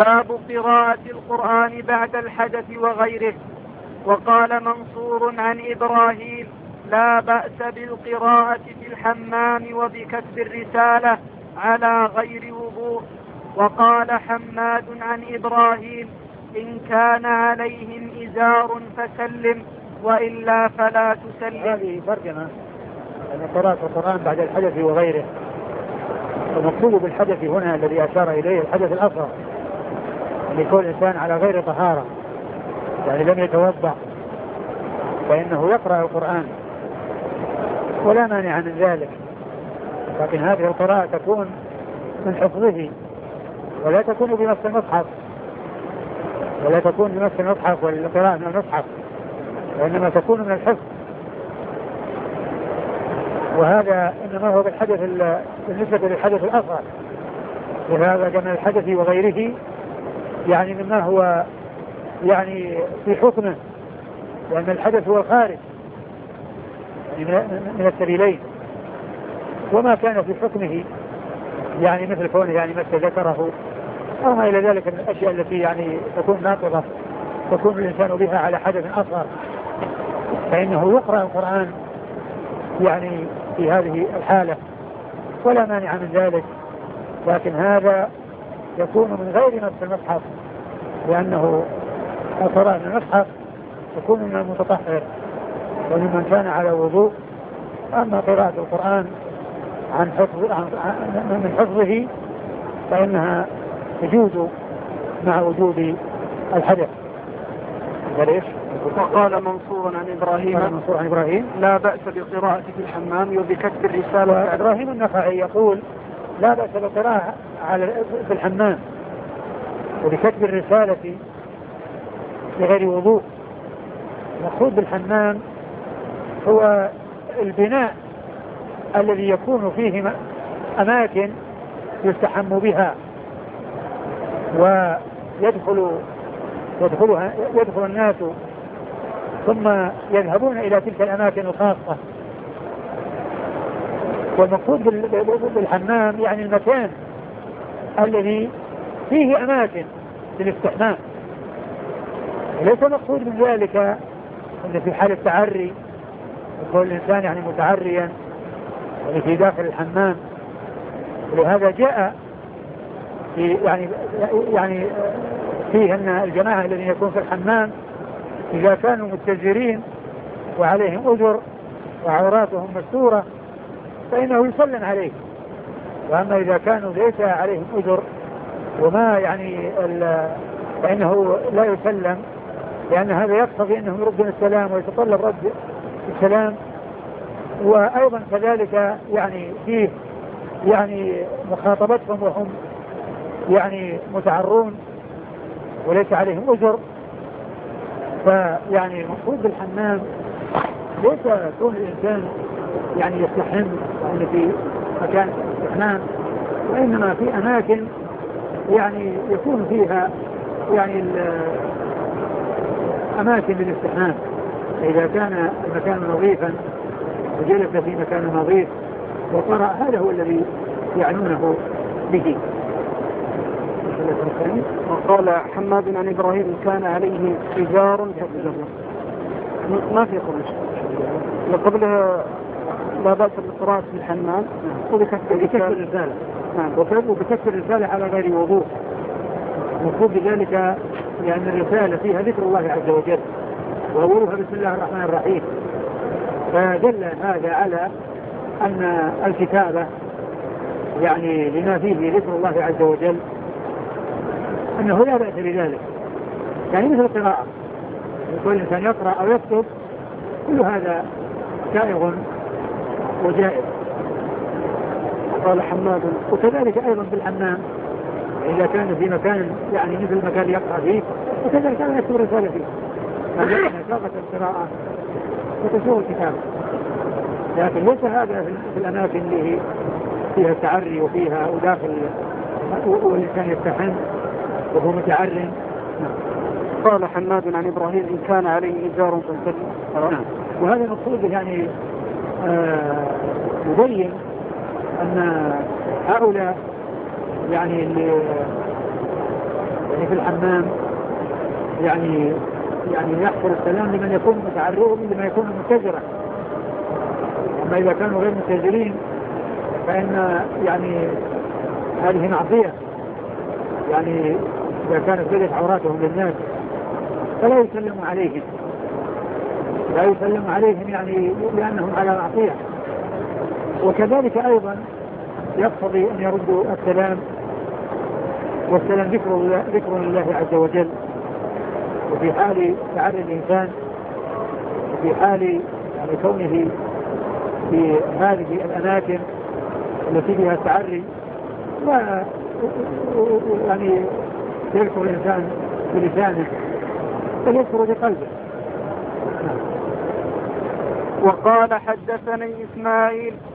باب قراءة القرآن بعد الحدث وغيره. وقال منصور عن إبراهيم: لا بأس بالقراءة في الحمام وبكتب الرسالة على غير وضوء. وقال حماد عن إبراهيم: إن كان عليهم إزار فسلم وإلا فلا تسلم. هذه ترجمة أن قراءة القرآن بعد الحدث وغيره. المقصود بالحدث هنا الذي أشار إليه الحدث الأصغر، أن يكون الإنسان على غير طهارة، يعني لم يتوضأ، فإنه يقرأ القرآن ولا مانع من ذلك، لكن هذه القراءة تكون من حفظه ولا تكون بنص المصحف، ولا تكون بنص المصحف والقراءة من المصحف، وإنما تكون من الحفظ. وهذا إنما هو بالحدث بالنسبة للحدث الأصغر، وهذا جمع الحدث وغيره يعني مما هو يعني في حكمه، لأن الحدث هو الخارج يعني من السبيلين، وما كان في حكمه يعني مثل كونه يعني مثل ذكره أو ما إلى ذلك من الأشياء التي يعني تكون ناقضة تكون الإنسان بها على حدث أصغر، فإنه يقرأ القرآن يعني في هذه الحالة ولا مانع من ذلك. لكن هذا يكون من غير نص المصحف، لأنه القراءة من المصحف تكون من المتطهر وممن كان على وضوء. أما قراءة القرآن من حفظه فإنها تجوز مع وجود الحدث. ليش؟ وقال منصور عن إبراهيم: لا بأس بالقراءة في الحمام وبكتب الرسالة. إبراهيم النخعي يقول: لا بأس بالقراءة في الحمام وبكتب الرسالة بغير وضوء. المقصود بالحمام هو البناء الذي يكون فيه أماكن يستحم بها، ويدخل الناس ثم يذهبون إلى تلك الأماكن الخاصة. والمقصود بالحمام يعني المكان الذي فيه أماكن للاستحمام، ليس مقصود من ذلك أن في حال التعري يكون الإنسان يعني متعريا يعني في داخل الحمام. ولهذا جاء في يعني فيه أن الجماعة الذين يكون في الحمام إذا كانوا متجرين وعليهم أجر وعوراتهم مستورة فإنه يسلم عليه، وأما إذا كانوا ليس عليهم أجر وما يعني فإنه لا يسلم، لأن هذا يقتضي أنهم يردون السلام ويتطلب رد السلام. وأيضا كذلك يعني فيه يعني مخاطبتهم وهم يعني متعرون وليس عليهم أجر. فيعني المقصود بالحمام ليس كون الإنسان يعني يستحم يعني في مكان الاستحمام، وإنما في أماكن يعني يكون فيها يعني أماكن للاستحمام. إذا كان المكان نظيفا وجلس في مكان نظيف وقرأ، هذا هو الذي يعنونه به. وقال حماد عن إبراهيم: كان عليه إزار ما في خروج وقبلها لا بأس بالقراءة في الحمام وبكتب الرسالة وبكتب الرسالة على غير وضوء. المقصود بذلك لأن الرسالة فيها ذكر الله عز وجل وأولها بسم الله الرحمن الرحيم، فدل هذا على أن الكتابة يعني لما فيه ذكر الله عز وجل أنه لا بأس بذلك، يعني مثل القراءة يكون الإنسان يقرأ أو يكتب، كل هذا سائغ وجائز. قال حماد: وكذلك أيضا في الحمام إذا كان في مكان يعني مثل المكان يقرأ فيه وكذلك كان يكتب رسالة فيه، هذا شاقة القراءة وتسوء الكتابة. لكن ليس هذا في الأماكن اللي فيها التعري وفيها وداخل والإنسان يستحم وهو متعرٍ. قال حماد عن إبراهيم: إن كان عليه إزار فسلم. وهذا المقصود يعني يبين أن هؤلاء يعني اللي يعني في الحمام يعني يحصل السلام لمن يكون متعرض لمن يكون متجرا. أما إذا كانوا غير متجرين فإن يعني هذه معصية، يعني إذا كانت بدت عوراتهم للناس فلا يسلم عليهم، لا يسلم عليهم يعني لأنهم على معصية. وكذلك أيضا يقتضي أن يردوا السلام، والسلام ذكر لله عز وجل. وفي حال تعري الإنسان وفي حال يعني كونه في هذه الأماكن التي فيها التعري لا يعني يذكر الإنسان بلسانه بل يذكر بقلبه. وقال حدثني إسماعيل